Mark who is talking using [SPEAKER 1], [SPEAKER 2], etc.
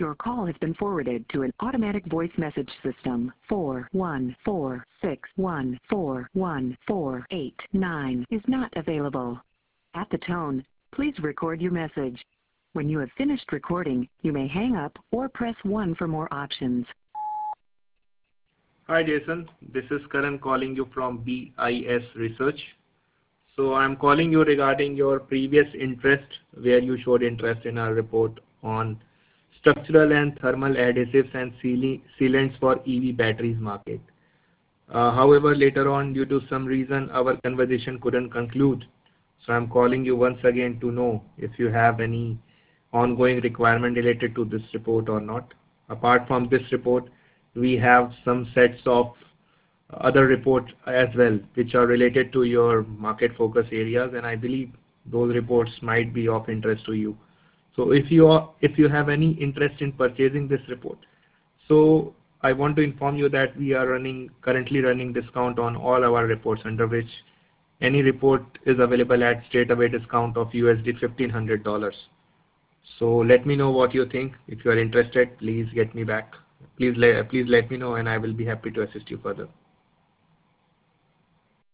[SPEAKER 1] Your call has been forwarded to an automatic voice message system. 41461411489 is not available. At the tone, please record your message. When you have finished recording, you may hang up or press 1 for more options.
[SPEAKER 2] Hi Jason, this is Karan calling you from BIS Research. So I'm calling you regarding your previous interest where you showed interest in our report on structural and thermal adhesives and sealants for EV batteries market. However, later on, due to some reason, our conversation couldn't conclude. So I'm calling you once again to know if you have any ongoing requirement related to this report or not. Apart from this report, we have some sets of other reports as well, which are related to your market focus areas, and I believe those reports might be of interest to you. So if you have any interest in purchasing this report, so I want to inform you that we are currently running discount on all our reports, under which any report is available at straight away discount of USD $1,500. So let me know what you think. If you are interested, please get me back. Please let me know, and I will be happy to assist you further.